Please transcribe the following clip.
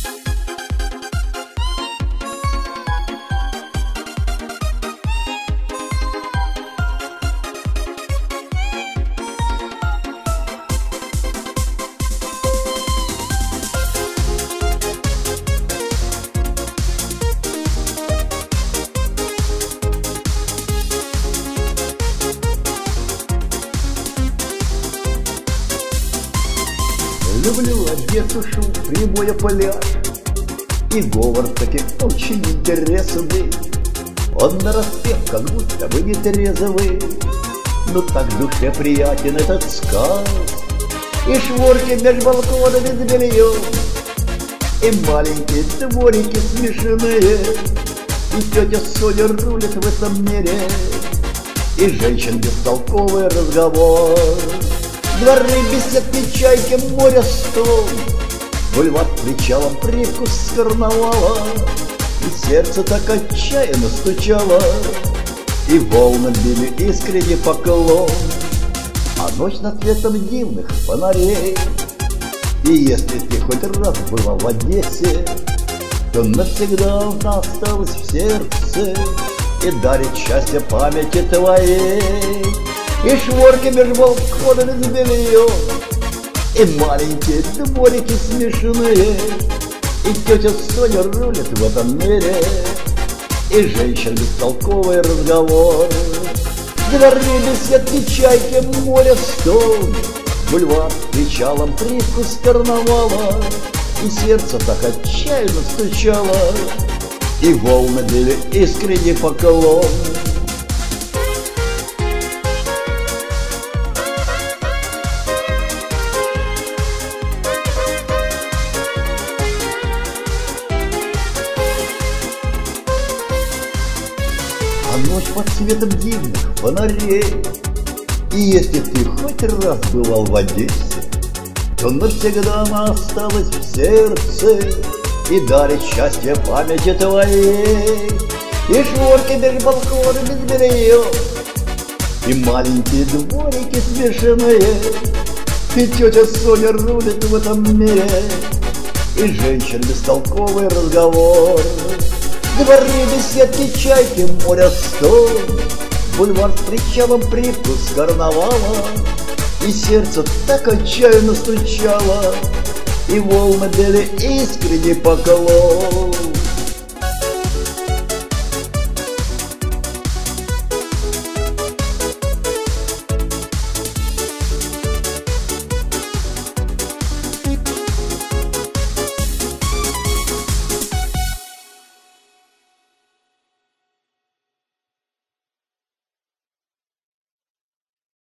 Люблю Одессу, шум прибоя пляж, и говор таки очень интересный. Он нараспев, как будто бы не трезвый, но так душе приятен этот сказ. И шворки меж балконами с бельем, и маленькие дворики смешные, и тетя Соня рулит в этом мире, и женщин бестолковый разговор. Дворы, беседки, чайки, море, стол, бульвар причалом, привкус карнавала, и сердце так отчаянно стучало, и волны били искренне поклон. А ночь над светом дивных фонарей, и если ты хоть раз была в Одессе, то навсегда она осталась в сердце и дарит счастье памяти твоей. И шворки меж балконами с бельем, и маленькие дворики смешные, и тетя Соня рулит в этом мире, и женщин бестолковый разговор. Дворы, беседки, чайки, море, стон, бульвар с причалом, привкус карнавала, и сердце так отчаянно стучало, и волны били искренний поклон. А ночь под светом дивных фонарей, и если ты хоть раз бывал в Одессе, то навсегда она осталась в сердце и дарит счастье памяти твоей. И шворки меж балконами с бельем, и маленькие дворики смешанные, и тетя Соня рулит в этом мире, и женщин бестолковый разговор. Дворы, беседки, чайки, море, стол, бульвар с причалом, привкус карнавала, и сердце так отчаянно стучало, и волны били искренний поклон.